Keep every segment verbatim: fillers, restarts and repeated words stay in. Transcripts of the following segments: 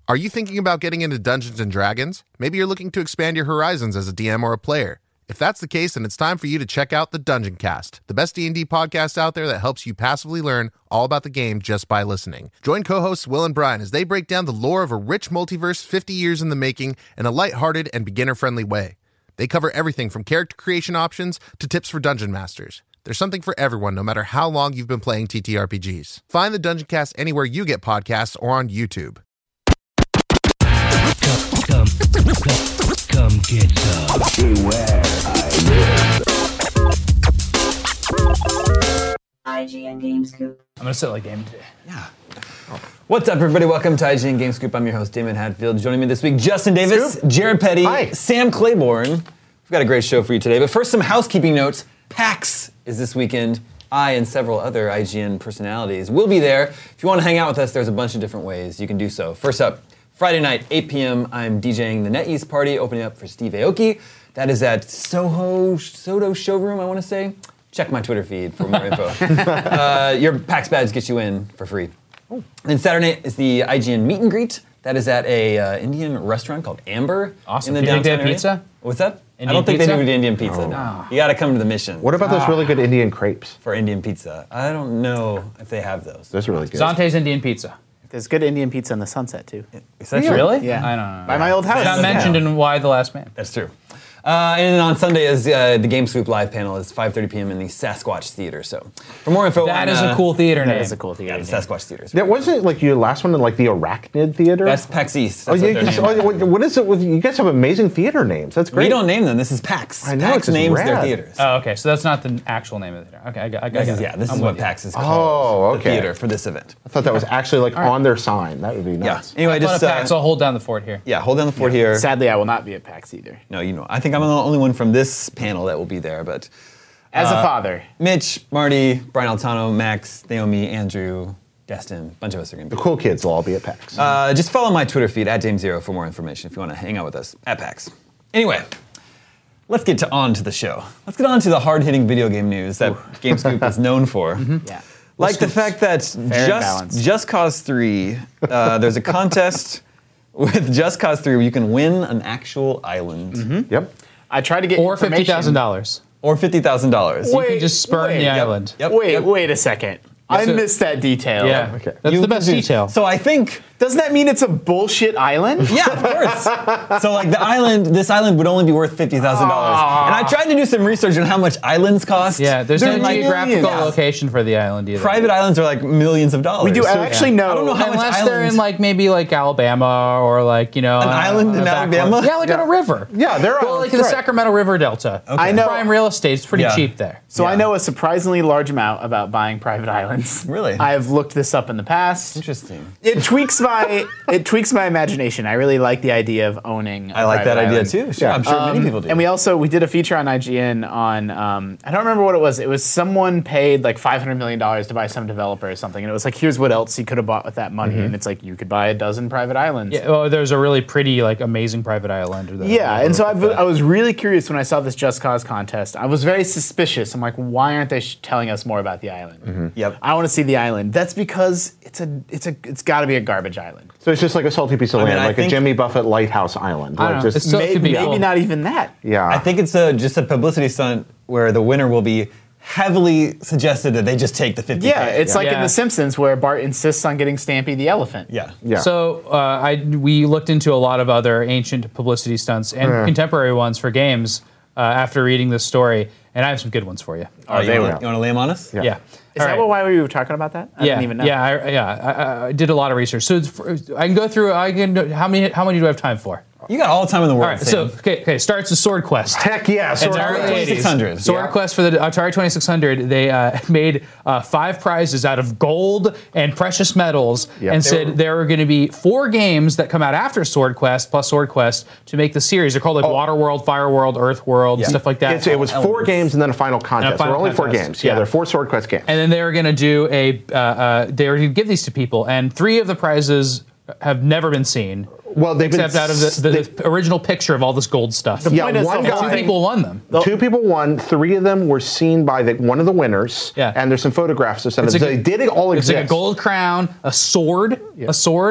Are you thinking about getting into Dungeons and Dragons? Maybe you're looking to expand your horizons as a D M or a player. If that's the case, then it's time for you to check out the Dungeon Cast, the best D and D podcast out there that helps you passively learn all about the game just by listening. Join co-hosts Will and Brian as they break down the lore of a rich multiverse fifty years in the making in a lighthearted and beginner-friendly way. They cover everything from character creation options to tips for dungeon masters. There's something for everyone, no matter how long you've been playing T T R P Gs. Find the Dungeon Cast anywhere you get podcasts or on YouTube. Come, come, come, come get some. Beware, I G N Game Scoop. I'm gonna settle a game today. Yeah. What's up, everybody? Welcome to I G N Game Scoop. I'm your host, Damon Hadfield. Joining me this week, Justin Davis, Scoop. Jared Petty, Hi. Sam Claiborne. We've got a great show for you today. But first, some housekeeping notes. PAX is this weekend. I and several other I G N personalities will be there. If you want to hang out with us, there's a bunch of different ways you can do so. First up, Friday night, eight p.m., I'm DJing the NetEase party, opening up for Steve Aoki. That is at Soho, Soto Showroom, I want to say. Check my Twitter feed for more info. uh, your PAX badge gets you in for free. Oh. And Saturday is the I G N meet and greet. That is at a uh, Indian restaurant called Amber. Awesome. In the Do you think they downtown have area. pizza? What's that? Indian I don't think pizza? they do Indian pizza. Oh. No. You got to come to the Mission. What about those really good Indian crepes? For Indian pizza? I don't know if they have those. Those are really good. Zante's Indian pizza. There's good Indian pizza in the Sunset, too. Is that Really? true? Yeah. I don't know. By my old house. It's not mentioned in Why the Last Man. That's true. Uh, and on Sunday is uh, the Game Scoop live panel is five thirty p.m. in the Sasquatch Theater. So for more info, That on, is uh, a cool theater That name. is a cool theater. Yeah, the name. Sasquatch Theater. That wasn't like your last one in like the Arachnid Theater? That's PAX East. Oh, That's yeah, what they're just- naming oh, it. what what is it with you guys have amazing theater names? That's great. We don't name them. This is PAX. I know, PAX it's just names their rad. theaters. Oh, okay. So that's not the actual name of the theater. Okay, I got, I got This it. is, yeah, this I'm is what with you. PAX is Oh, called. okay. The theater for this event. I thought that was actually like on their sign. That would be Yeah. nice. Anyway, Just, just uh, uh, PAX, I'll hold down the fort here. yeah, hold down the fort here. Sadly, I will not be at PAX either. No, you know, I think I'm the only one from this panel that will be there, but As Uh, a father. Mitch, Marty, Brian Altano, Max, Naomi, Andrew, Destin, a bunch of us are going to The be. cool kids will all be at PAX. Uh, just follow my Twitter feed at James Zero for more information if you want to hang out with us at PAX. Anyway, let's get to on to the show. Let's get on to the hard-hitting video game news that Game Scoop is known for. Yeah. Like the fact that and Just, balanced. Just Cause three, uh, there's a contest with Just Cause three where you can win an actual island. Yep. I tried to get Or information. fifty thousand dollars. Or fifty thousand dollars. You can just spurn wait, the yep. island. Yep. Wait, yep. wait a second. I so- missed that detail. Yeah, Okay. that's You the best can do- detail. So I think, Doesn't that mean it's a bullshit island? yeah, of course. So like the island, this island would only be worth fifty thousand dollars. And I tried to do some research on how much islands cost. yeah, there's They're no like geographical millions. location for the island either. Private islands are like millions of dollars. We do So- actually know. I don't know how much Unless they're island- in like maybe like Alabama or like, you know. An uh, island on in the back Alabama? road. Yeah, like on a river. Yeah, they're Well, like in the Sacramento River Delta. I know. Prime real estate's pretty Yeah. cheap there. So I Yeah. know a surprisingly large amount about buying private islands. Really? I have looked this up in the past. Interesting. It tweaks my it tweaks my imagination. I really like the idea of owning. a I like that private idea island. too. Sure, Yeah. I'm sure many Um, people do. And we also we did a feature on I G N on um, I don't remember what it was. It was someone paid like five hundred million dollars to buy some developer or something, and it was like, here's what else he could have bought with that money, and it's like you could buy a dozen private islands. Yeah, well, there's a really pretty, like, amazing private island. That Yeah, and so I've, I was really curious when I saw this Just Cause contest. I was very suspicious. I'm like, why aren't they sh- telling us more about the island? Yep. I want to see the island. That's because it's a it's a it's got to be a garbage island. So it's just like a salty piece of I mean, land, I like think- a Jimmy Buffett lighthouse island. I Like don't know. just- It's so- it Maybe, could be maybe cool. not even that. yeah. I think it's a, just a publicity stunt where the winner will be heavily suggested that they just take the fifty. Yeah, it's like in Yeah. The Simpsons where Bart insists on getting Stampy the elephant. yeah. yeah. So uh, I we looked into a lot of other ancient publicity stunts and Yeah. contemporary ones for games uh, after reading this story, and I have some good ones for you. Oh, you they want were- to lay them on us? Yeah. Is All that right. what, why we were talking about that? I yeah, didn't even know. yeah, I, yeah. I, I- I did a lot of research, so it's for, I can go through. I can. How many? How many do I have time for? You got all the time in the world. All right. So Sam. okay, okay. Starts with Sword Quest. Heck yeah. So It's early eighties. twenty-six hundred. Sword Yeah. Quest for the Atari twenty-six hundred, they uh, made uh, five prizes out of gold and precious metals, Yep. and They said were- there are going to be four games that come out after Sword Quest plus Sword Quest to make the series. They're called like Water World, Fire World, Earth World, Yeah. stuff like that. It's, it was four Elements. games and then a final contest. final there were only four contest. games. Yeah, Yeah. there are four Sword Quest games. And then they were going to do a. Uh, uh, they were going to give these to people, and three of the prizes have never been seen. Well, they've been Except out of the, the, they- the original picture of all this gold stuff. Yeah, point is one the And whole two guy, thing- people won them. two people won. Three of them were seen by the, one of the winners. Yeah. And there's some photographs of some of It's them. like They a- did it all It's exist. like a gold crown, a sword, a sword,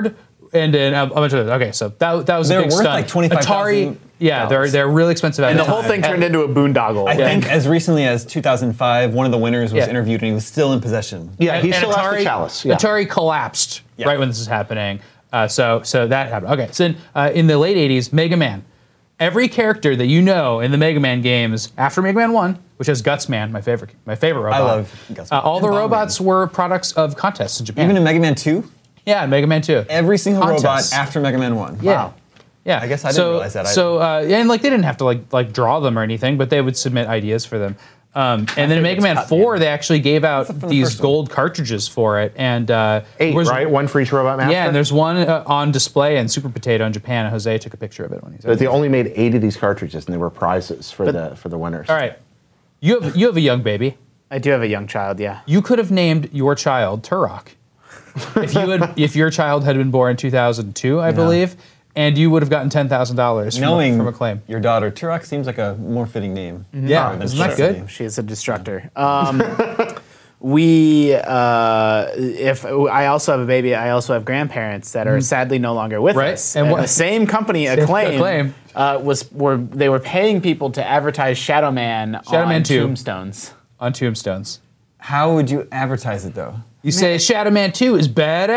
and then a, a bunch of okay, so that that was They're a big worth stunt. like twenty-five Atari, thousand yeah, they're they're really expensive. At And the that whole time. thing turned into a boondoggle. I think as recently as two thousand five, one of the winners was Yeah. interviewed and he was still in possession. Yeah, And- he and still has Atari, the chalice. Yeah. Atari collapsed Yeah. right when this is happening. Uh, so so that happened. Okay, so in, uh, in the late eighties, Mega Man. Every character that you know in the Mega Man games after Mega Man one, which has Gutsman, my favorite, my favorite robot. I love Gutsman. Uh, all the And Bomberman. robots were products of contests in Japan. Even in Mega Man two, yeah, Mega Man two. every single Contests. robot after Mega Man one. Yeah. Wow. Yeah, I guess I didn't so, realize that. I- So, uh, yeah, and like they didn't have to like like draw them or anything, but they would submit ideas for them. Um, and then in Mega Man favorite's four, Cutman. they actually gave out from the these first one? gold cartridges for it, and uh, Eight, was- right? One for each Robot Master? Yeah, and there's one uh, on display in Super Potato in Japan. And Jose took a picture of it when he's. But they only made eight of these cartridges, and they were prizes for the for the winners. All right, you have you have a young baby. I do have a young child, yeah. You could have named your child Turok if you had if your child had been born in two thousand two, I believe, and you would have gotten ten thousand dollars from, Knowing from Acclaim. your daughter, Turok seems like a more fitting name. Yeah, than isn't that Felicity. good? She is a destructor. Um, we, uh, if I also have a baby, I also have grandparents that are sadly no longer with Right. us. And And, what- the same company, Acclaim, Acclaim. Uh, was were they were paying people to advertise Shadow Man Shadow on Man two. tombstones. On tombstones. How would you advertise it though? You say Shadow Man two is badass.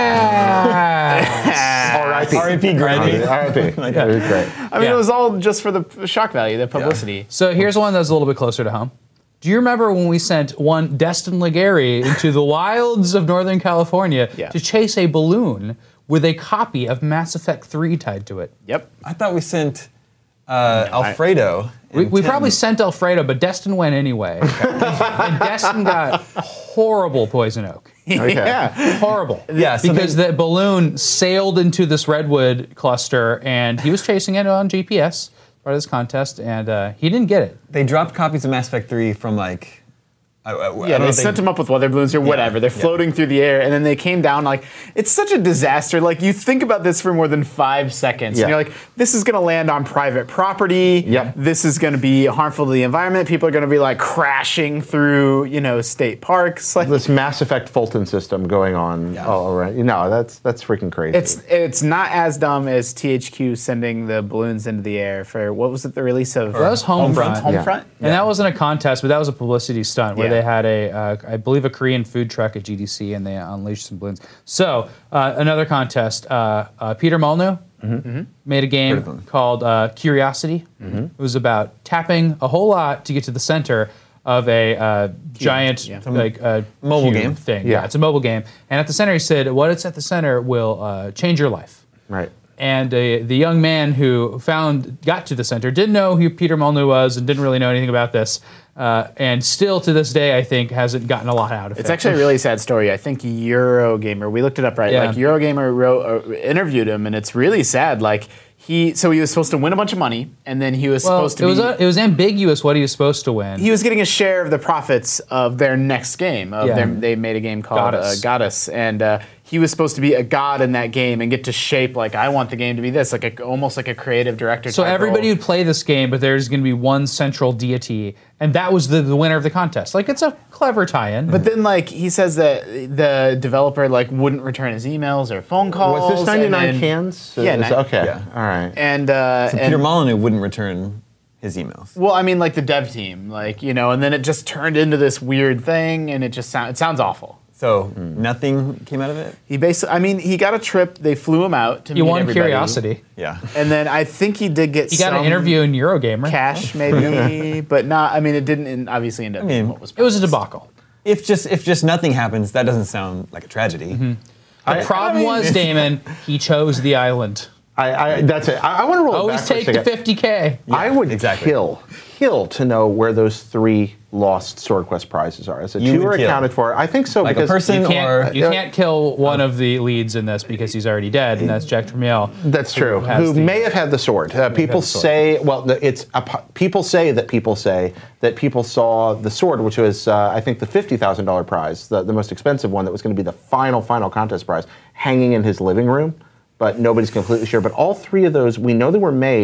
R I P. R I P Granny. R I P. It was great. I mean, Yeah. it was all just for the shock value, the publicity. So here's one that's a little bit closer to home. Do you remember when we sent one Destin Legary into the wilds of Northern California Yeah. to chase a balloon with a copy of Mass Effect three tied to it? Yep. I thought we sent uh, Alfredo. We, and we Tim. probably sent Alfredo, but Destin went anyway. And Destin got horrible poison oak. Okay. Yeah. Horrible. Yeah, so because they- the balloon sailed into this redwood cluster, and he was chasing it on G P S, part of this contest, and uh, he didn't get it. They dropped copies of Mass Effect three from like. I, I, I Yeah, don't they know if sent them up with weather balloons or whatever. They're yeah. floating through the air, and then they came down. Like, it's such a disaster. Like, you think about this for more than five seconds, Yeah. and you're like, this is going to land on private property. Yep. This is going to be harmful to the environment. People are going to be like crashing through, you know, state parks. Like, This Mass Effect Fulton system going on all around. No, that's that's freaking crazy. it's it's not as dumb as T H Q sending the balloons into the air for what was it? The release of That was Homefront. Homefront. Yeah. Homefront? And that wasn't a contest, but that was a publicity stunt where Yeah. they had a, uh, I believe, a Korean food truck at G D C, and they unleashed some balloons. So uh, another contest. Uh, uh, Peter Molyneux made a Heard game of him. called uh, Curiosity. It was about tapping a whole lot to get to the center of a uh, giant yeah. like uh, Mobile cube game? thing. Yeah. Yeah, it's a mobile game. And at the center, he said, "What it's at the center will uh, change your life." right. And uh, the young man who found got to the center didn't know who Peter Molyneux was and didn't really know anything about this, uh, and still to this day I think hasn't gotten a lot out of it. It's actually a really sad story. I think Eurogamer, we looked it up right. Yeah. Like Eurogamer wrote, uh, interviewed him, and it's really sad. Like he, so he was supposed to win a bunch of money, and then he was well, supposed to it was be. uh, it was ambiguous what he was supposed to win. he was getting a share of the profits of their next game. Of Yeah. their, they made a game called Goddess. Uh, Goddess, and uh, he was supposed to be a god in that game and get to shape like I want the game to be this, like a, almost like a creative director. so type everybody role. would play this game, but there's going to be one central deity, and that was the, the winner of the contest. Like it's a clever tie-in. But then, like he says that the developer like wouldn't return his emails or phone calls. Was this ninety-nine and then- cans? Yeah, Is- ni- okay. yeah. All right. And uh, So and Peter Molyneux wouldn't return his emails. well, I mean, like the dev team, like you know, and then it just turned into this weird thing, and it just sound, it sounds awful. So nothing came out of it. He basically, I mean, he got a trip. They flew him out to he meet won everybody. Curiosity. Yeah. and then I think he did get He got some an interview in Eurogamer. cash, maybe, but not. I mean, it didn't in, obviously end up. I mean, being what was It was a promised. debacle. If just if just nothing happens, that doesn't sound like a tragedy. The problem was, Damon, he chose the island. I, I, that's it. I, I want to roll it Always back for a take the second. fifty K. I would exactly. kill, kill to know where those three lost Sword Quest prizes are. So You two would are kill. accounted for. I think so Like a because person You can't, or you can't kill one of the leads in this because he's already dead, and that's Jack Tramiel. That's true. Who has Who the- may have had the sword? Uh, people the sword. say, well, the- it's a, po- people say that people say that people saw the sword, which was uh, I think the fifty thousand dollar prize, the, the most expensive one that was going to be the final final contest prize, hanging in his living room. But nobody's completely sure. But all three of those, we know they were made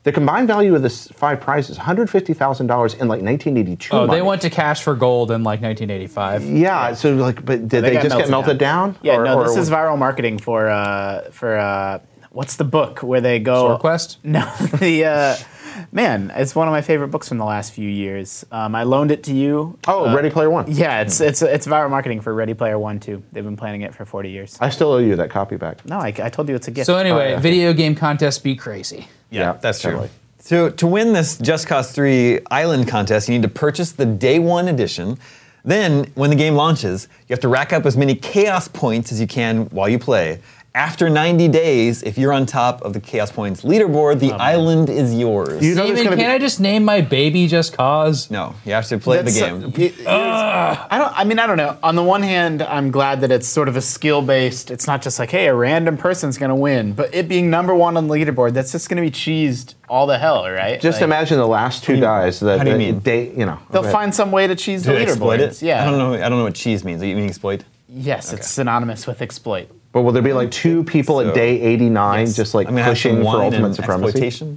The combined value of the s- five prizes, one hundred fifty thousand dollars in like nineteen eighty-two. Oh, they money. went to cash for gold in like nineteen eighty-five. Yeah, so like, but did they, got just get melted down? Yeah, Or- no, or this was- is viral marketing for uh, for uh, what's the book where they go? SwordQuest? No, the uh, man, it's one of my favorite books from the last few years. Um, I loaned it to you. Oh, Ready Player One. Yeah, it's it's it's viral marketing for Ready Player One too. They've been planning it for forty years. I still owe you that copy back. No, I, I told you it's a gift. So anyway, Oh, yeah. video game contests be crazy. Yeah, Yeah, that's true. totally. So to win this Just Cause three Island contest, you need to purchase the Day One edition. Then, when the game launches, you have to rack up as many Chaos points as you can while you play. After ninety days, if you're on top of the Chaos Points leaderboard, the island is yours. You know there's Steven, gonna can be- I just name my baby Just Cause? no, you have to play That's, the uh, game. y- y- I don't. I mean, I don't know. On the one hand, I'm glad that it's sort of a skill based. It's not just like, hey, a random person's gonna win. But it being number one on the leaderboard, that's just gonna be cheesed all the hell, right? Just Like, imagine the last two guys. That, how do you that mean? They, you know, they'll that- find some way to cheese Do the they exploit leaderboards. it? Yeah. I don't know. I don't know what cheese means. You mean exploit? Yes, it's synonymous with exploit. But will there be like two people So- at day eighty-nine Yes. just like I'm gonna have pushing some for wine ultimate and supremacy? exploitation.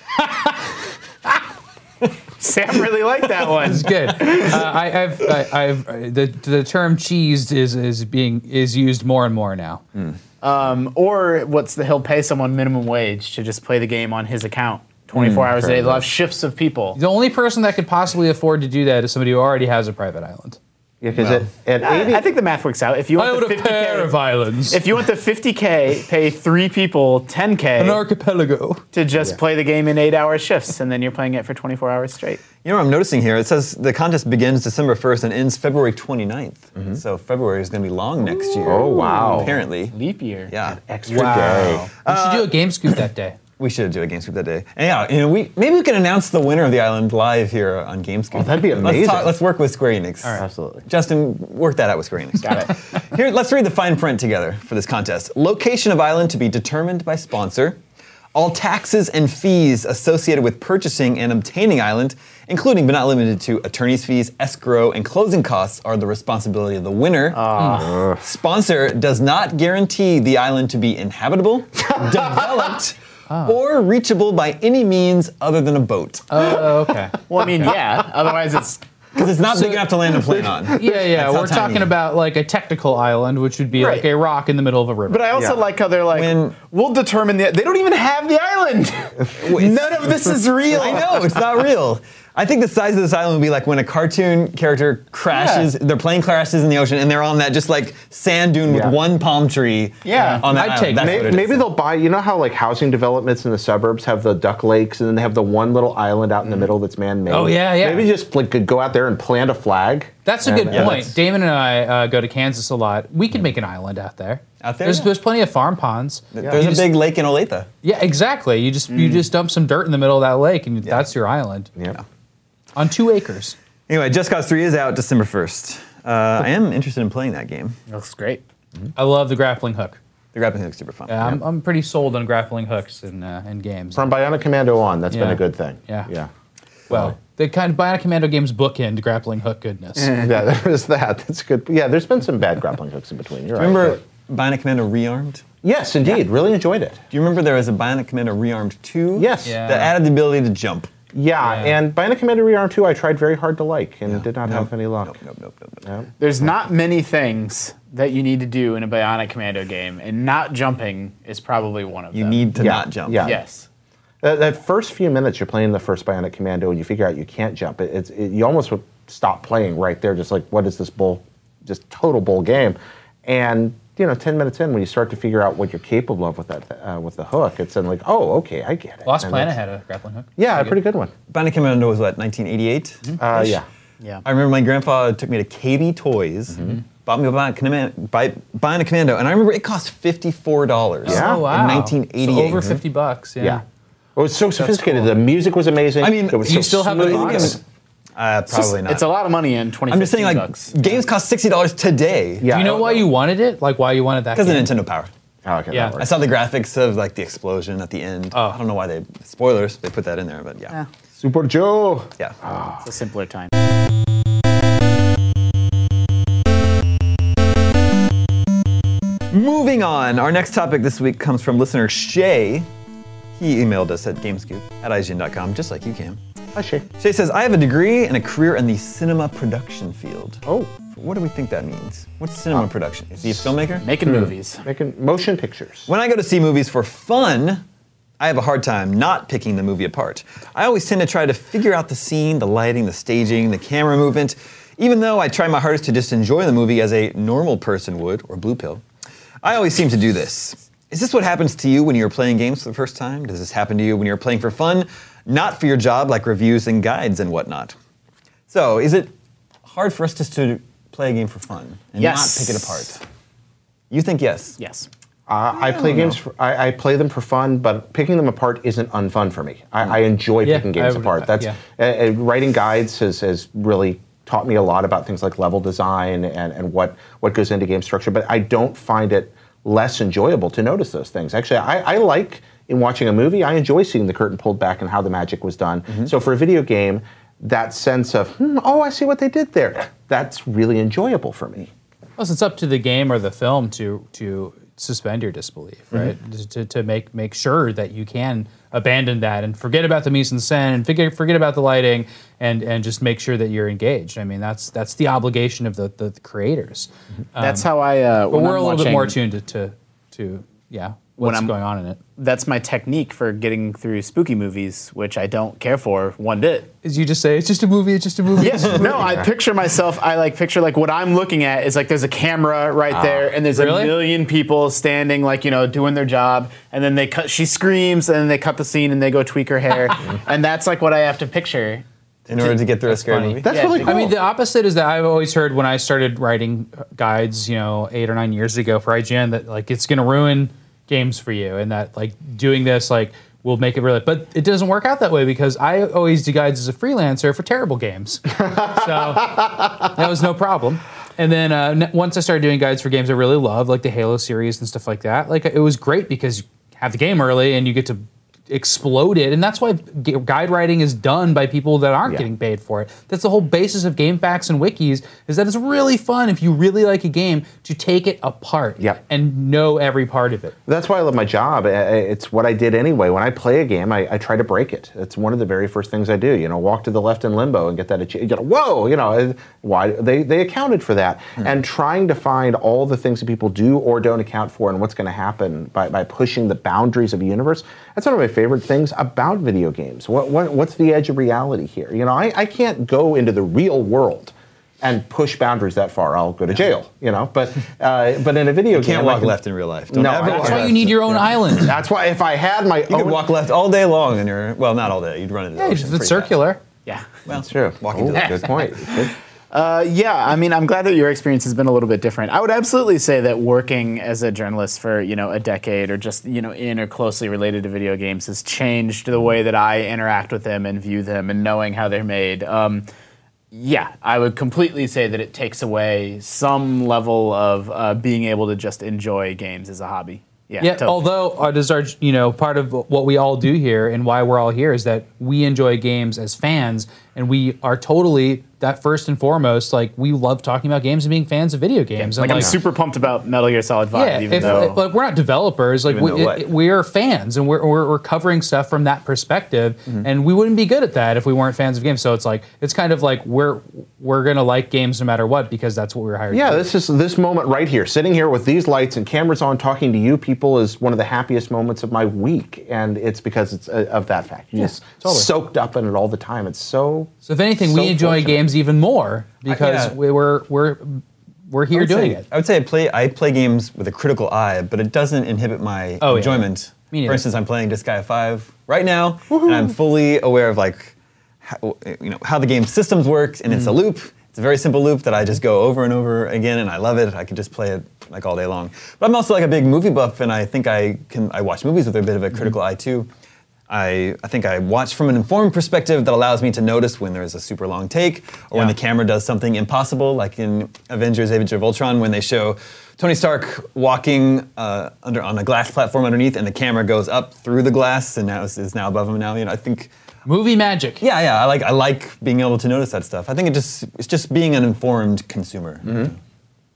Sam really liked that one. It's good. Uh, I, I've, I, I've, uh, the the term cheesed is is being is used more and more now. Um, or what's the? He'll pay someone minimum wage to just play the game on his account, twenty-four hours a day. They'll have shifts of people. The only person that could possibly afford to do that is somebody who already has a private island. Yeah, because at, at eighty, I, I think the math works out. If you I want own the a fifty pair of K, islands. if you want the fifty K, pay three people ten K An archipelago. to just play the game in eight-hour shifts, and then you're playing it for twenty-four hours straight. You know what I'm noticing here? It says the contest begins December first and ends February twenty-ninth. So February is going to be long next year. Oh, wow. Apparently. Leap year. Yeah. extra day. We should do a game scoop that day. We should do a Game Scoop that day. And yeah, you know, we maybe we can announce the winner of the island live here on Game Scoop. Oh, that'd be amazing. Let's, talk, let's work with Square Enix. Absolutely. Justin, work that out with Square Enix. Got it. Here, let's read the fine print together for this contest. Location of island to be determined by sponsor. All taxes and fees associated with purchasing and obtaining island, including but not limited to attorney's fees, escrow, and closing costs, are the responsibility of the winner. Sponsor does not guarantee the island to be inhabitable, developed, or reachable by any means other than a boat. Oh, okay. Well, I mean, yeah. Otherwise, it's Because it's not big enough to land a plane on. Yeah, yeah. That's how We're tiny. talking about like a technical island, which would be Right. like a rock in the middle of a river. But I also Yeah. like how they're like, When- we'll determine the. They don't even have the island. None of this is real. I know, it's not real. I think the size of this island would be like when a cartoon character crashes, their plane crashes in the ocean, and they're on that just like sand dune with Yeah. one palm tree. Yeah. on that I'd island. take That's that. what Maybe, it is. maybe they'll buy. You know how like housing developments in the suburbs have the duck lakes, and then they have the one little island out in the middle that's man-made. Oh, yeah, yeah. Maybe just like could go out there and plant a flag. That's a And- good yeah, point. that's- Damon and I uh, go to Kansas a lot. We could make an island out there. Out there, There's, yeah. there's plenty of farm ponds. There's You a just- big lake in Olathe. Yeah, exactly. You just you just dump some dirt in the middle of that lake, and that's your island Yeah. on two acres. Anyway, Just Cause three is out December first. Uh, I am interested in playing that game. Looks great. I love the grappling hook. The grappling hook's super fun. Yeah, I'm, I'm pretty sold on grappling hooks in uh, in games. From Bionic Commando on, that's been Yeah. a good thing. Yeah. Yeah. Well, the kind of Bionic Commando games bookend grappling hook goodness. Yeah, there is that. That's good. Yeah, there's been some bad grappling hooks in between. You're Remember right. Bionic Commando Rearmed? Yes, indeed. Really enjoyed it. Do you remember there was a Bionic Commando Rearmed two? Yes. Yeah. That added the ability to jump. Yeah, Yeah. and Bionic Commando Rearm two, I tried very hard to like and did not have any luck. Nope, nope, nope, nope, nope. No. There's not many things that you need to do in a Bionic Commando game, and not jumping is probably one of You them. need to Yeah, not jump. yeah. Yes. That, that first few minutes you're playing the first Bionic Commando and you figure out you can't jump, it, it's it, you almost would stop playing right there, just like, what is this bull, just total bull game. And, you know, ten minutes in, when you start to figure out what you're capable of with that uh, with the hook, it's then like, oh, okay, I get it. Lost And Planet that's- had a grappling hook. Yeah, a pretty good one. Bionic Commando was what, nineteen eighty-eight? Uh, yeah. Yeah. I remember my grandpa took me to K B Toys, bought me a Bionic Commando, Bionic Commando, and I remember it cost fifty-four dollars Yeah. Oh wow. in nineteen eighty-eight. So over fifty bucks. Yeah. Yeah. It was so sophisticated. cool. The music was amazing. I mean, it was you so still have the smooth. box? Uh, probably not. It's a lot of money in twenty I'm just saying, like, bucks. games cost sixty dollars today. Yeah. Do you know why you wanted it? Like why you wanted that? Because of game? Nintendo Power. Oh, okay, Yeah. that I works. saw the graphics of like the explosion at the end. Oh. I don't know why they spoilers they put that in there, but yeah, Super Joe. yeah. It's a simpler time. Moving on, our next topic this week comes from listener Shay. He emailed us at gamescoop at I G N dot com, just like you can. Hi, Shay. Shay says, I have a degree and a career in the cinema production field. Oh. What do we think that means? What's cinema production? Is he a filmmaker? Making movies. Making motion pictures. When I go to see movies for fun, I have a hard time not picking the movie apart. I always tend to try to figure out the scene, the lighting, the staging, the camera movement, even though I try my hardest to just enjoy the movie as a normal person would, or blue pill. I always seem to do this. Is this what happens to you when you're playing games for the first time? Does this happen to you when you're playing for fun, not for your job like reviews and guides and whatnot? So, is it hard for us just to play a game for fun and Yes. not pick it apart? You think yes? Yes. Uh, I play games. For, I, I play them for fun, but picking them apart isn't unfun for me. I, I enjoy Yeah, picking games I would- apart. That's yeah. uh, uh, writing guides has, has really taught me a lot about things like level design and, and what what goes into game structure. But I don't find it less enjoyable to notice those things. Actually, I, I like in watching a movie. I enjoy seeing the curtain pulled back and how the magic was done. Mm-hmm. So for a video game, that sense of hmm, oh, I see what they did there. That's really enjoyable for me. Plus, it's up to the game or the film to to suspend your disbelief, right? Mm-hmm. To, to make make sure that you can abandon that and forget about the mise en scène and forget forget about the lighting and and just make sure that you're engaged. I mean, that's that's the obligation of the the, the creators. That's how I. Uh, But when we're I'm a little bit watching- more tuned to to, to yeah When what's I'm- going on in it. That's my technique for getting through spooky movies, which I don't care for one bit. Is you just say it's just a movie, it's just a movie. Yes. No, I picture myself, I like picture like what I'm looking at is like there's a camera right there and there's Really? a million people standing like, you know, doing their job and then they cut, she screams and then they cut the scene and they go tweak her hair. And that's like what I have to picture. In order to get through a scary funny. movie? That's Yeah, really dude. cool. I mean, the opposite is that I've always heard when I started writing guides, you know, eight or nine years ago for I G N, that like it's going to ruin games for you, and that like doing this like will make it really. But it doesn't work out that way because I always do guides as a freelancer for terrible games, so that was no problem. And then uh, n- once I started doing guides for games I really love, like the Halo series and stuff like that, like it was great because you have the game early and you get to explode it, and that's why g- guide writing is done by people that aren't Yeah. getting paid for it. That's the whole basis of GameFAQs and wikis, is that it's really fun if you really like a game to take it apart Yep. and know every part of it. That's why I love my job. I- I- It's what I did anyway. When I play a game, I, I try to break it. It's one of the very first things I do. You know, walk to the left in Limbo and get that. ach- You know, whoa! You know, why they they accounted for that. And trying to find all the things that people do or don't account for, and what's going to happen by, by pushing the boundaries of a universe. That's one of my favorite things about video games. What, what what's the edge of reality here? You know, I, I can't go into the real world and push boundaries that far. I'll go to jail. You know, but uh, but in a video game, Can't I walk can- left in real life. Don't No, ever I- walk That's why left. you need your own island. That's why if I had my You own, could walk left all day long and you're, well, not all day. You'd run into the Yeah, ocean it's pretty circular. Yeah. fast. Well, That's true. Walking Ooh, to the good point. Good. Uh, yeah, I mean, I'm glad that your experience has been a little bit different. I would absolutely say that working as a journalist for, you know, a decade or just, you know, in or closely related to video games has changed the way that I interact with them and view them and knowing how they're made. Um, yeah, I would completely say that it takes away some level of uh, being able to just enjoy games as a hobby. Yeah, Yeah, totally. although uh, does our, you know, part of what we all do here and why we're all here is that we enjoy games as fans, and we are totally that first and foremost. Like we love talking about games and being fans of video games. like, and I'm super pumped about Metal Gear Solid five, Yeah, even if, though like we're not developers, like Even we, though what? it- we're fans, and we're, we're we're covering stuff from that perspective, Mm-hmm. and we wouldn't be good at that if we weren't fans of games. So it's like it's kind of like we're we're gonna like games no matter what because that's what we were hired. Yeah, to do. this is this moment right here, sitting here with these lights and cameras on, talking to you people, is one of the happiest moments of my week, and it's because it's uh, of that fact. You're just totally. soaked up in it all the time. It's so. So if anything, so we enjoy fortunate. games even more because yeah. we, we're we're we're I here would doing say- it. I would say I play I play games with a critical eye, but it doesn't inhibit my Oh, yeah. enjoyment. Me neither. For instance, I'm playing Disgaea five right now, and I'm fully aware of like how, you know how the game systems work, and it's a loop. It's a very simple loop that I just go over and over again, and I love it. I could just play it like all day long. But I'm also like a big movie buff, and I think I can I watch movies with a bit of a critical eye too. I, I think I watch from an informed perspective that allows me to notice when there's a super long take or when Yeah. the camera does something impossible, like in Avengers Age of Ultron when they show Tony Stark walking uh, under on a glass platform underneath and the camera goes up through the glass and now is, is now above him now. You know, I think, Movie magic. yeah, yeah, I like I like being able to notice that stuff. I think it just it's just being an informed consumer.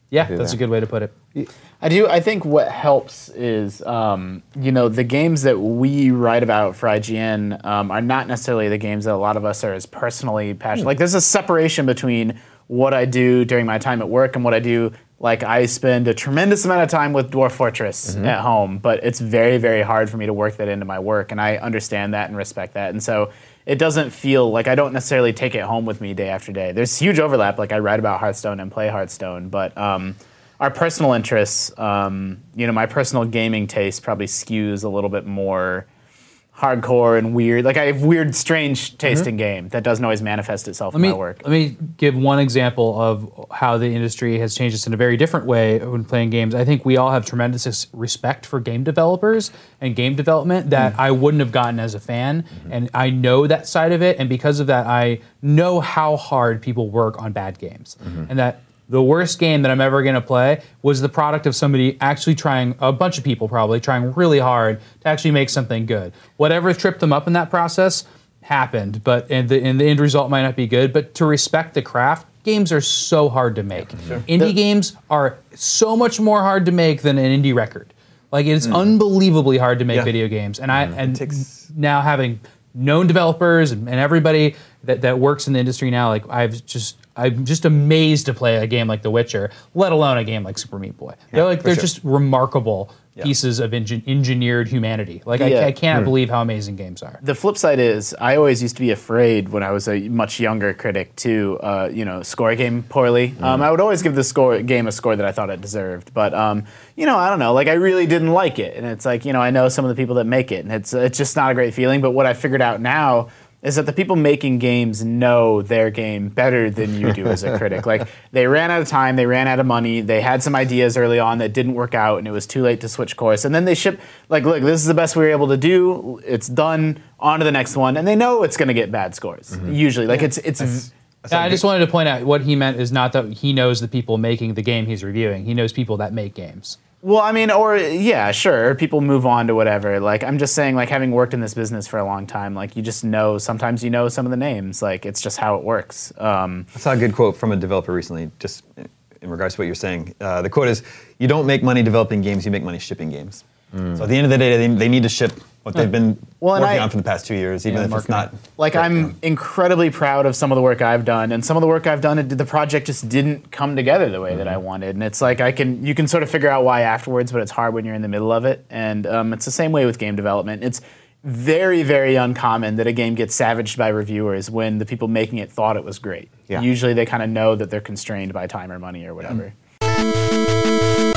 Yeah, that's a good way to put it. I do. I think what helps is, um, you know, the games that we write about for I G N um, are not necessarily the games that a lot of us are as personally passionate. Like, there's a separation between what I do during my time at work and what I do. Like, I spend a tremendous amount of time with Dwarf Fortress mm-hmm. at home, but it's very, very hard for me to work that into my work, and I understand that and respect that. And so it doesn't feel like I don't necessarily take it home with me day after day. There's huge overlap. Like, I write about Hearthstone and play Hearthstone, but um, our personal interests, um, you know, my personal gaming taste probably skews a little bit more hardcore and weird. Like, I have weird, strange taste mm-hmm. in game that doesn't always manifest itself let in me, my work. Let me give one example of how the industry has changed us in a very different way when playing games. I think we all have tremendous respect for game developers and game development that mm-hmm. I wouldn't have gotten as a fan. Mm-hmm. And I know that side of it. And because of that, I know how hard people work on bad games. Mm-hmm. And that the worst game that I'm ever going to play was the product of somebody actually trying, a bunch of people probably, trying really hard to actually make something good. Whatever tripped them up in that process happened, but and the, and the end result might not be good. But to respect the craft, games are so hard to make. Sure. Indie the, games are so much more hard to make than an indie record. Like, it's mm. unbelievably hard to make yeah. video games. And I mm. and takes, now having known developers and, and everybody that, that works in the industry now, like I've just I'm just amazed to play a game like The Witcher, let alone a game like Super Meat Boy. Yeah, they're like they're sure. just remarkable yeah. pieces of enge- engineered humanity. Like yeah. I, I cannot mm. believe how amazing games are. The flip side is I always used to be afraid when I was a much younger critic to uh, you know score a game poorly. Mm. Um, I would always give the score game a score that I thought it deserved, but um, you know I don't know. Like I really didn't like it, and it's like you know I know some of the people that make it, and it's it's just not a great feeling. But what I figured out now is that the people making games know their game better than you do as a critic. Like, they ran out of time, they ran out of money, they had some ideas early on that didn't work out, and it was too late to switch course. And then they ship, like, look, this is the best we were able to do, it's done, on to the next one, and they know it's going to get bad scores, mm-hmm. usually. Like, yeah. it's... it's That's, that's yeah, I just wanted to point out, what he meant is not that he knows the people making the game he's reviewing, he knows people that make games. Well, I mean, or yeah, sure, people move on to whatever. Like, I'm just saying, like, having worked in this business for a long time, like, you just know, sometimes you know some of the names. Like, it's just how it works. Um, I saw a good quote from a developer recently, just in regards to what you're saying. Uh, the quote is, you don't make money developing games, you make money shipping games. Mm. So at the end of the day, they, they need to ship what they've been well, working I, on for the past two years, even yeah, if it's not. Like, I'm incredibly proud of some of the work I've done, and some of the work I've done, it, the project just didn't come together the way mm-hmm. that I wanted. And it's like I can, you can sort of figure out why afterwards, but it's hard when you're in the middle of it. And um, it's the same way with game development. It's very, very uncommon that a game gets savaged by reviewers when the people making it thought it was great. Yeah. Usually, they kind of know that they're constrained by time or money or whatever. Mm.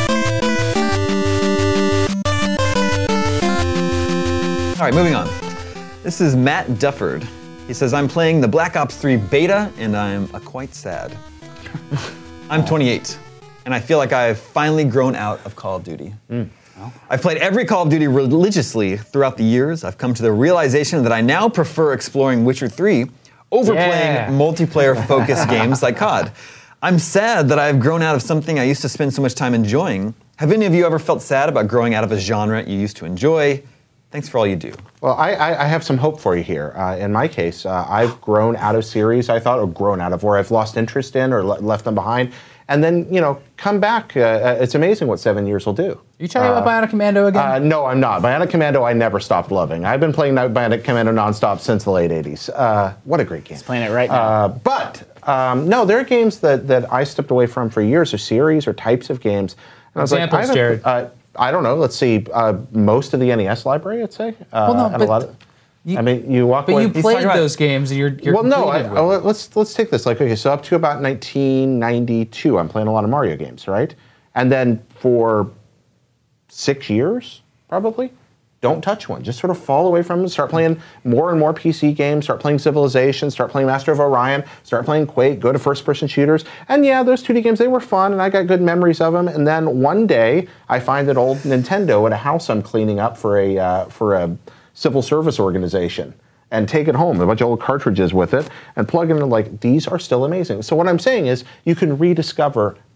All right, moving on. This is Matt Dufford. He says, I'm playing the Black Ops three beta, and I'm uh, quite sad. I'm twenty-eight, and I feel like I've finally grown out of Call of Duty. Mm. Oh. I've played every Call of Duty religiously throughout the years. I've come to the realization that I now prefer exploring Witcher three over yeah. playing multiplayer-focused games like C O D. I'm sad that I've grown out of something I used to spend so much time enjoying. Have any of you ever felt sad about growing out of a genre you used to enjoy? Thanks for all you do. Well, I, I, I have some hope for you here. Uh, in my case, uh, I've grown out of series, I thought, or grown out of, where I've lost interest in or le- left them behind. And then, you know, come back. Uh, it's amazing what seven years will do. Are you talking uh, about Bionic Commando again? Uh, no, I'm not. Bionic Commando I never stopped loving. I've been playing Bionic Commando nonstop since the late eighties. Uh, what a great game. He's playing it right now. Uh, but, um, no, there are games that, that I stepped away from for years, or series or types of games. And I was Examples, like, I Jared. Uh, I don't know. Let's see. Uh, most of the N E S library, I'd say. Uh, well, no, and but a lot of, you, I mean, you walk but away. you played those games, and you're. you're well, no. I, with I, let's let's take this. Like, okay, so up to about nineteen ninety-two, I'm playing a lot of Mario games, right? And then for six years, probably, don't touch one. Just sort of fall away from them. Start playing more and more P C games. Start playing Civilization. Start playing Master of Orion. Start playing Quake. Go to first-person shooters. And yeah, those two D games, they were fun, and I got good memories of them. And then one day, I find an old Nintendo at a house I'm cleaning up for a uh, for a civil service organization, and take it home, a bunch of old cartridges with it, and plug it in. Like, these are still amazing. So what I'm saying is, you can rediscover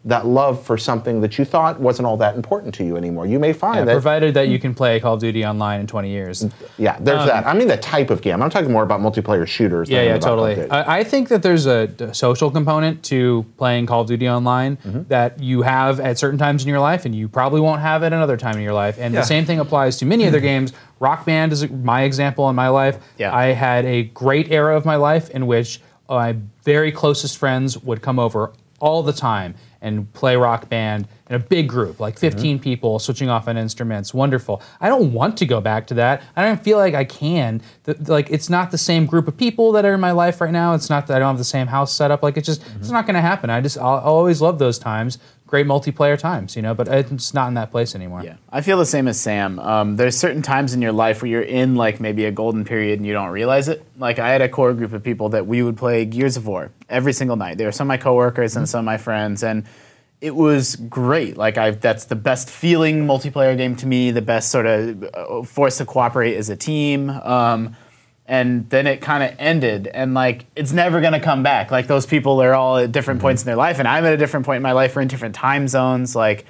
that love for something that you thought wasn't all that important to you anymore. You may find Yeah, that. provided that you can play Call of Duty online in twenty years. Yeah, there's Um, that. I mean the type of game. I'm talking more about multiplayer shooters. Yeah, than yeah, about Call of totally. Duty. I, I think that there's a, a social component to playing Call of Duty online Mm-hmm. that you have at certain times in your life, and you probably won't have at another time in your life. And Yeah. the same thing applies to many other games. Rock Band is my example in my life. Yeah. I had a great era of my life in which my very closest friends would come over all the time and play Rock Band in a big group, like fifteen people switching off on instruments. Wonderful. I don't want to go back to that. I don't feel like I can. The, like it's not the same group of people that are in my life right now. It's not that I don't have the same house set up. Like it's just it's not going to happen. I just I'll, I'll always love those times, great multiplayer times, you know. But it's not in that place anymore. Yeah, I feel the same as Sam. Um, there's certain times in your life where you're in like maybe a golden period and you don't realize it. Like I had a core group of people that we would play Gears of War every single night. They were some of my coworkers and some of my friends, and it was great. Like I, that's the best feeling multiplayer game to me. The best sort of uh, force to cooperate as a team. Um, and then it kind of ended, and like it's never gonna come back. Like those people are all at different points in their life, and I'm at a different point in my life. We're in different time zones. Like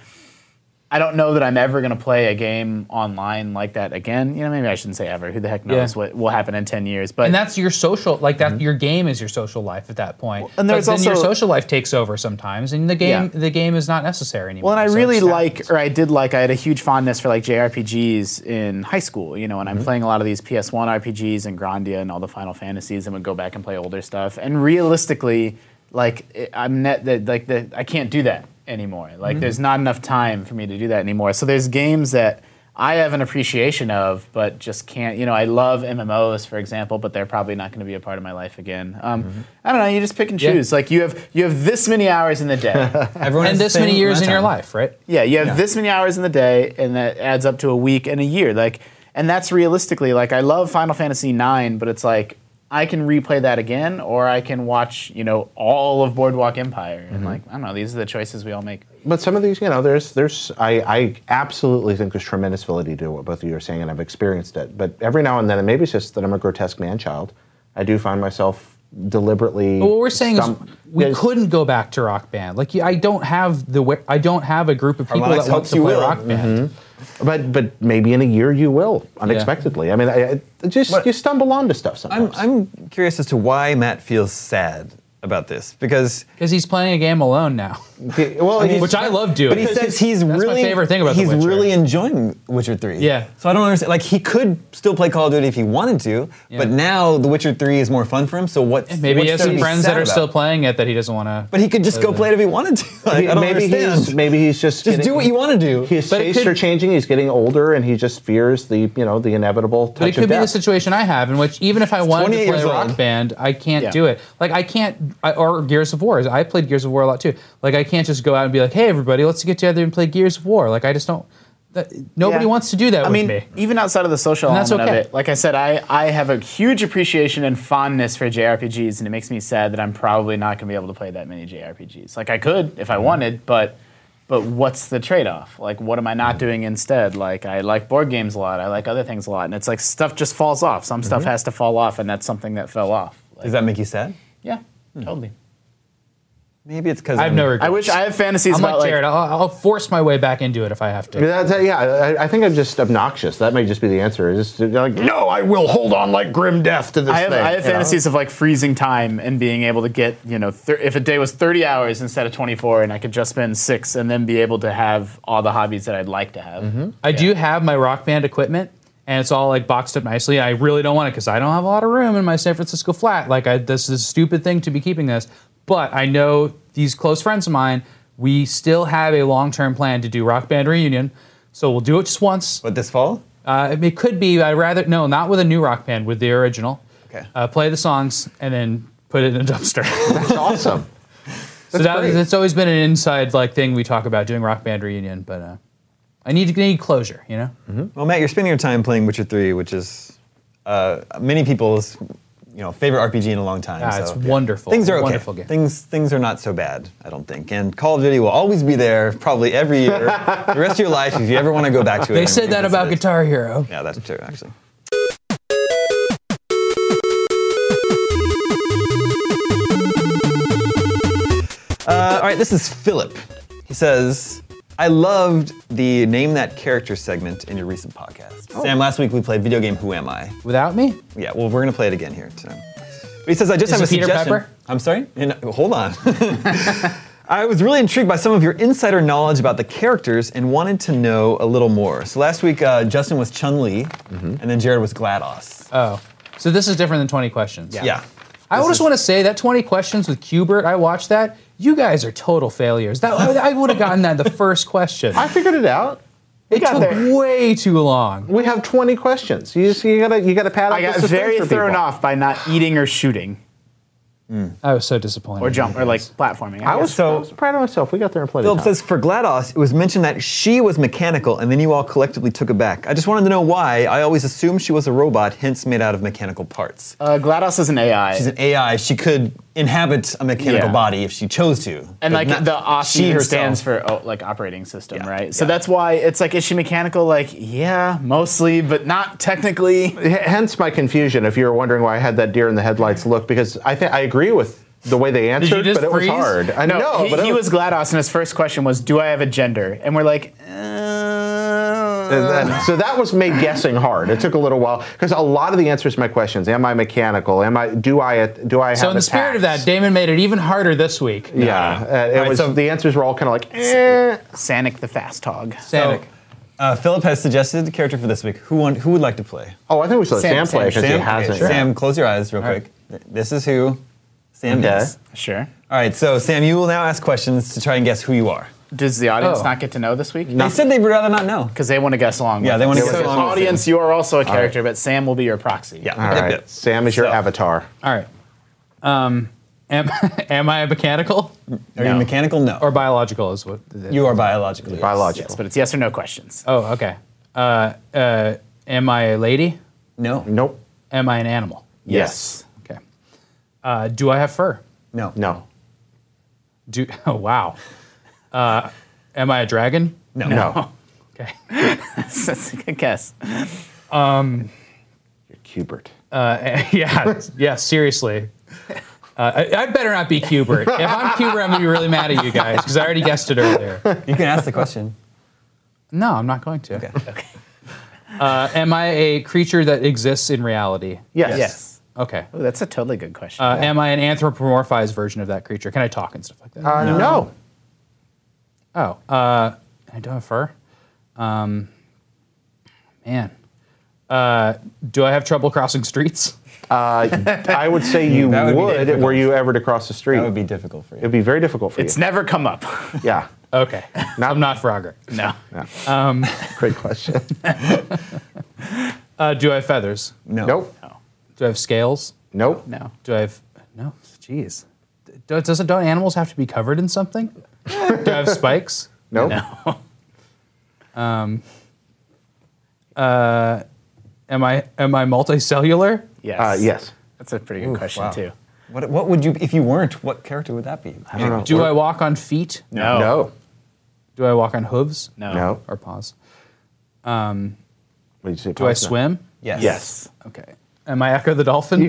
I don't know that I'm ever gonna play a game online like that again. You know, maybe I shouldn't say ever. Who the heck knows Yeah. what will happen in ten years? But And that's your social, like that. Your game is your social life at that point. and But there's then your also- social life takes over sometimes, and the game, Yeah. the game is not necessary anymore. Well, and I So really it's like, happens. or I did like, I had a huge fondness for like J R P Gs in high school, you know, and I'm playing a lot of these P S one R P Gs and Grandia and all the Final Fantasies, and would go back and play older stuff. And realistically, like it- I'm net that like the I can't do that anymore. Like there's not enough time for me to do that anymore. So there's games that I have an appreciation of, but just can't. You know, I love M M Os, for example, but they're probably not going to be a part of my life again. Um, I don't know. You just pick and Yeah. choose. Like you have you have this many hours in the day. Everyone and has the this many same years amount in of your time. life, right? Yeah, you have Yeah. this many hours in the day, and that adds up to a week and a year. Like, and that's realistically, like, I love Final Fantasy nine, but it's like I can replay that again, or I can watch, you know, all of Boardwalk Empire, and like, I don't know, these are the choices we all make. But some of these, you know, there's, there's, I, I absolutely think there's tremendous validity to what both of you are saying, and I've experienced it. But every now and then, and maybe it's just that I'm a grotesque man-child, I do find myself deliberately. But what we're saying stum- is we Yes. couldn't go back to Rock Band. Like I don't have the wa- I don't have a group of people Harmonix that want hopes to you play will. Rock Band. But but maybe in a year you will unexpectedly. I mean, I, I just But you stumble onto stuff I'm, sometimes. I'm curious as to why Matt feels sad about this, because Because he's playing a game alone now, well, he's- which I love doing. but he says he's That's really my favorite thing about The he's Witcher. really enjoying Witcher three. Yeah. So I don't understand. Like he could still play Call of Duty if he wanted to, Yeah. but now The Witcher three is more fun for him. So what? Maybe he has what's there to some be friends sad that are about? still playing it that he doesn't want to. But he could just go play it if he wanted to. Like, I don't maybe understand. he's maybe he's just Just getting- do what you want to do. His But it tastes could- are changing. He's getting older, and he just fears the you know the inevitable touch But it could of be the death. situation I have, in which even if I wanted to twenty-eight play years Rock old. Band, I can't Yeah. do it. Like I can't, I, or Gears of War. I played Gears of War a lot too. Like I can't just go out and be like, "Hey, everybody, let's get together and play Gears of War." Like I just don't. That, nobody Yeah. wants to do that I with mean, me. even outside of the social And that's element okay. of it, like I said, I, I have a huge appreciation and fondness for J R P Gs, and it makes me sad that I'm probably not going to be able to play that many J R P Gs. Like I could if I wanted, but but what's the trade-off? Like what am I not doing instead? Like I like board games a lot. I like other things a lot, and it's like stuff just falls off. Some stuff has to fall off, and that's something that fell off. Like, Does that make you sad? yeah, totally. Maybe it's because I have no regrets. I wish I have fantasies I'm about like Jared. like. I'll, I'll force my way back into it if I have to. Yeah, that- yeah, I, I think I'm just obnoxious. That may just be the answer. It's just like, no, I will hold on like grim death to this I have, thing. I have you know? fantasies of like freezing time and being able to get, you know, thir- if a day was thirty hours instead of twenty-four, and I could just spend six and then be able to have all the hobbies that I'd like to have. I do have my Rock Band equipment, and it's all like boxed up nicely. I really don't want it because I don't have a lot of room in my San Francisco flat. Like, I, this is a stupid thing to be keeping this. But I know these close friends of mine, we still have a long-term plan to do Rock Band reunion. So we'll do it just once. But this fall? Uh, it could be, I'd rather, no, not with a new Rock Band, with the original. Okay. Uh, play the songs and then put it in a dumpster. That's awesome. so that, great. that's always been an inside like thing we talk about, doing Rock Band reunion. But uh, I need to need closure, you know? Well, Matt, you're spending your time playing Witcher three, which is uh, many people's you know favorite R P G in a long time. Ah, so it's wonderful. Things are okay. Wonderful game. Things things are not so bad, I don't think. And Call of Duty will always be there, probably every year, the rest of your life, if you ever want to go back to it. They and said that revisit about it. Guitar Hero. Yeah, that's true, actually. Uh, all right, this is Philip. He says, I loved the Name That Character segment in your recent podcast. Oh. Sam, last week we played video game Who Am I? Without me? Yeah, well, we're going to play it again here tonight. But he says, I just Is have a it Peter suggestion. Pepper? I'm sorry? And, hold on. I was really intrigued by some of your insider knowledge about the characters and wanted to know a little more. So last week, uh, Justin was Chun-Li, Mm-hmm. and then Jared was GLaDOS. Oh. So this is different than twenty questions. Yeah. I This just is- want to say that twenty questions with Qbert, I watched that. You guys are total failures. That I would have gotten that the first question. I figured it out. It got took there. way too long. We have twenty questions. You just, you gotta you gotta pat out I got the suspense very for thrown people. off by not eating or shooting I was so disappointed. or jump or like platforming. I was, So- I was proud of myself. We got there in plenty Philip of time. says, for GLaDOS, it was mentioned that she was mechanical, and then you all collectively took it back. I just wanted to know why. I always assumed she was a robot, hence made out of mechanical parts. Uh, GLaDOS is an A I. She's an A I. She could inhabit a mechanical Yeah. body if she chose to. And but like not- the O S she even herself. stands for oh, like operating system, Yeah, right? So yeah. that's why it's like, is she mechanical? Like, yeah, mostly, but not technically. H- Hence my confusion. If you were wondering why I had that deer in the headlights look, because I think I agree with the way they answered, just but it freeze? was hard. I No, know, he, but it he was GLaDOS, and his first question was, "Do I have a gender?" And we're like, uh, And then- so that was made guessing hard. It took a little while because a lot of the answers to my questions: Am I mechanical? Am I? Do I? Do I have? So in the spirit of that, Damon made it even harder this week. yeah, uh, it right, was. so- the answers were all kind of like, eh. Sanic the Fast Hog. Sanic. Uh, Philip has suggested a character for this week. Who want, Who would like to play? Oh, I think we should let Sam- Sam, play Sam- because he Sam? hasn't. Okay, yet. Sam, close your eyes real All right. quick. Th- This is who Sam Okay. is. Sure. All right, so Sam, you will now ask questions to try and guess who you are. Does the audience Oh. not get to know this week? They said they'd rather not know. Because they want to guess along. Yeah, with they us. wanna So guess along with audience, you are also a character, but Sam will be your proxy. Yeah. All Yep, right, yep. Sam is your So- avatar. All right. Um, am, am I a mechanical Are you No. mechanical? No. or biological? Is what you are biological. yes. Biological. Yes, but it's yes or no questions. Oh, okay. Uh, uh, am I a lady? No. Nope. Am I an animal? Yes. Okay. Uh, do I have fur? No. No. Do oh wow. Uh, am I a dragon? No. No. Okay. That's a good guess. You're Qbert. Uh, yeah. Yeah. Seriously. Uh, I, I better not be Qbert. If I'm Qbert, I'm gonna be really mad at you guys because I already guessed it earlier. You can ask the question. No, I'm not going to. Okay. Okay. Uh, am I a creature that exists in reality? Yes. Yes. Okay. Ooh, that's a totally good question. Uh, am I an anthropomorphized version of that creature? Can I talk and stuff like that? Uh, no. Oh, uh, I don't have fur. Um, man, uh, do I have trouble crossing streets? Uh, I would say you That would be would. difficult. Were you ever to cross the street? That would be difficult for you. It'd be very difficult for it's you. never come up. Yeah. Okay, Not- I'm not Frogger. No. Great question. Uh, do I have feathers? No. Nope. Do I have scales? Nope. No. Do I have no? Jeez, Do- doesn't don't animals have to be covered in something? Do I have spikes? Nope. Uh, am I am I multicellular? Yes. Uh, yes. That's a pretty good question Wow. too. What, what would you, if you weren't, what character would that be? I don't know. Do I walk on feet? No. No. Do I walk on hooves? No. No. Or paws? What did you say? Do I swim? Yes. Yes. Okay. Am I Echo the dolphin?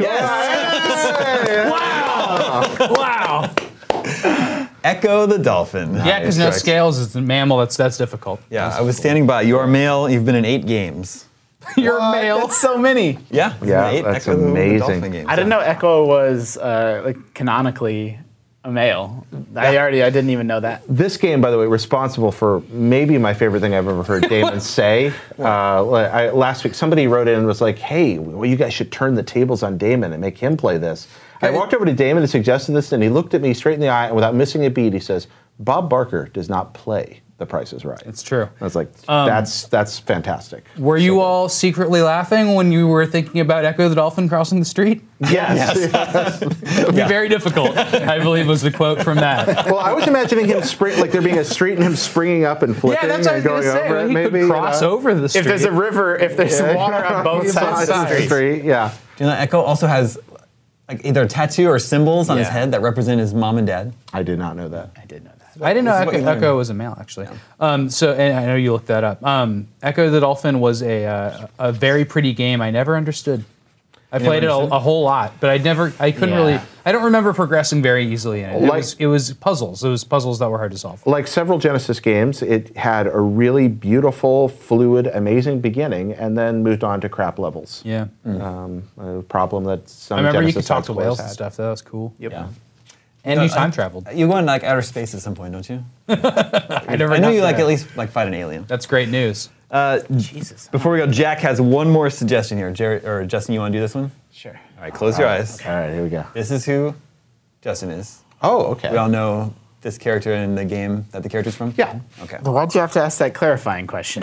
Wow. Echo the dolphin. Yeah, because no correct. scales is a mammal. That's that's difficult. Yeah, I was standing by. You are male. You've been in eight games. You're a male. That's so many. Yeah. you've been in Yeah, eight that's Echo the amazing. Dolphin games. I didn't know Echo was uh, like canonically a male. I already I didn't even know that. This game, by the way, responsible for maybe my favorite thing I've ever heard Damon say. Uh, I, last week, somebody wrote in and was like, "Hey, well, you guys should turn the tables on Damon and make him play this." I walked over to Damon and suggested this, and he looked at me straight in the eye, and without missing a beat, he says, "Bob Barker does not play The Price is Right." It's true. I was like, "That's that's fantastic." Were you all secretly laughing when you were thinking about Echo the dolphin crossing the street? Yes. It would be very difficult, I believe was the quote from that. Well, I was imagining him spring like there being a street and him springing up and flipping Yeah, that's what I and was going going to say. over it. He Maybe could cross you know. over the street. If there's a river, if there's Yeah. water on both sides of the street. Yeah. Do you know Echo also has like either a tattoo or symbols on his Yeah. head that represent his mom and dad? I did not know that. I did know that. I didn't know This is what Echo, you learn. Echo was a male, actually. Um, so, and I know you looked that up. Um, Echo the Dolphin was a uh, a very pretty game I never understood. I played it a, a whole lot, but I never, I couldn't Yeah. really, I don't remember progressing very easily in it. It, Like- was, it was puzzles. It was puzzles that were hard to solve. Like several Genesis games, it had a really beautiful, fluid, amazing beginning, and then moved on to crap levels. Yeah. Um, a problem that some I remember Genesis you could talk to side whales scores and had. stuff. That was cool. Yep. Yeah. And No, you time I- traveled. You go in like outer space at some point, don't you? I never I know got you like there. at least like fight an alien. That's great news. Uh, Jesus. before we go, Jack has one more suggestion here. Jerry or Justin, you want to do this one? Sure. All right, close your eyes. All right, here we go. This is who Justin is. Oh, okay. We all know this character in the game that the character's from? Yeah. Okay. But why'd you have to ask that clarifying question?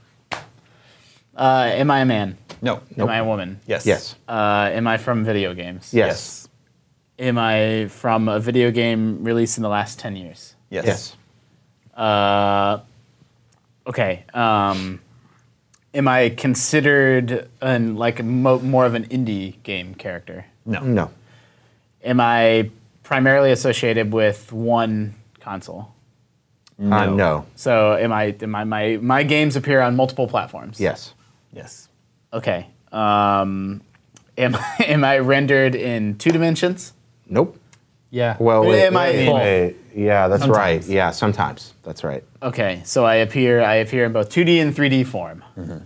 uh, am I a man? No. Am I a woman? Yes. Yes. Uh, am I from video games? Yes. Am I from a video game released in the last ten years? Yes. Yes. Uh, okay. Um, am I considered an like mo- more of an indie game character? No. No. Am I primarily associated with one console? No. Uh, no. So am I? Am I? My my games appear on multiple platforms. Yes. Yes. Okay. Um, am am I rendered in two dimensions? Nope. Yeah. Well, wait, Am I- wait, wait. Yeah, that's Sometimes. right. Yeah, sometimes. That's right. Okay. So I appear. I appear in both two D and three D form.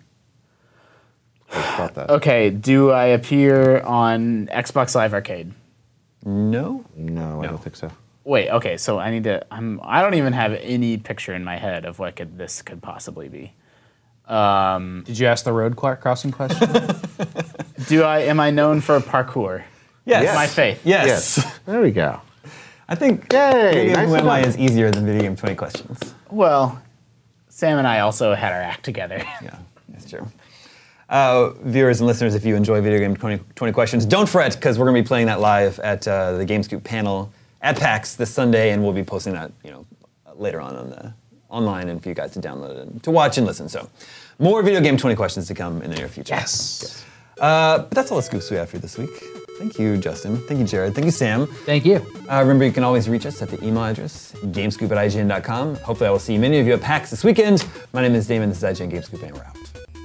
I thought that. Okay. Do I appear on Xbox Live Arcade? No. No, I No. don't think so. Wait. Okay. So I need to. I'm. I don't even have any picture in my head of what could this could possibly be. Um, Did you ask the road cl- crossing question? do I? Am I known for parkour? Yes. My faith. Yes. Yes. There we go. I think Yay, Video Game nice Who Am I one. is easier than Video Game twenty Questions. Well, Sam and I also had our act together. Yeah, that's true. Uh, viewers and listeners, if you enjoy Video Game twenty, twenty Questions, don't fret, because we're going to be playing that live at uh, the GameScoop panel at PAX this Sunday, and we'll be posting that, you know, later on on the online and for you guys to download and to watch and listen. So, more Video Game twenty Questions to come in the near future. Yes. Uh, but that's all the scoops we have for you this week. Thank you, Justin. Thank you, Jared. Thank you, Sam. Thank you. Uh, remember, you can always reach us at the email address, gamescoop at I G N dot com. Hopefully, I will see many of you at PAX this weekend. My name is Damon. This is I G N GameScoop, and we're out.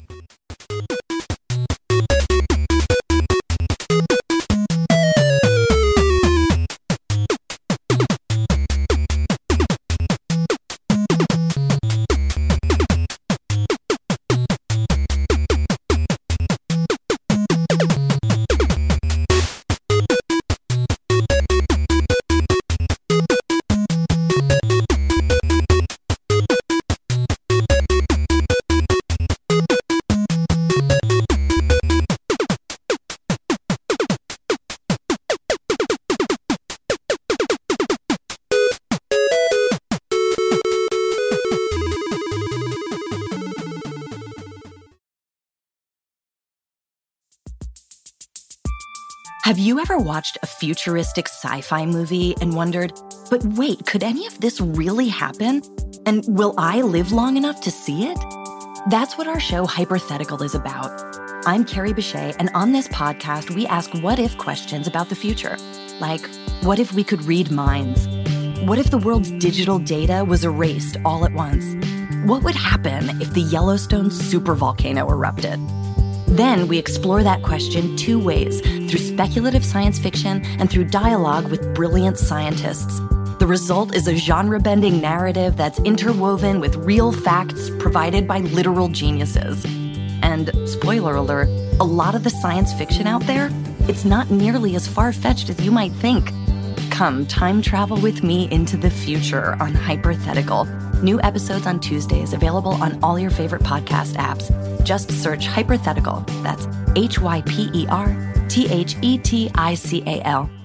Have you ever watched a futuristic sci-fi movie and wondered, but wait, could any of this really happen? And will I live long enough to see it? That's what our show Hypothetical is about. I'm Carrie Bechet, and on this podcast, we ask what-if questions about the future. Like, what if we could read minds? What if the world's digital data was erased all at once? What would happen if the Yellowstone supervolcano erupted? Then we explore that question two ways, through speculative science fiction and through dialogue with brilliant scientists. The result is a genre-bending narrative that's interwoven with real facts provided by literal geniuses. And, spoiler alert, a lot of the science fiction out there, it's not nearly as far-fetched as you might think. Come time travel with me into the future on Hypothetical. New episodes on Tuesdays, available on all your favorite podcast apps. Just search Hypothetical. That's H Y P E R T H E T I C A L.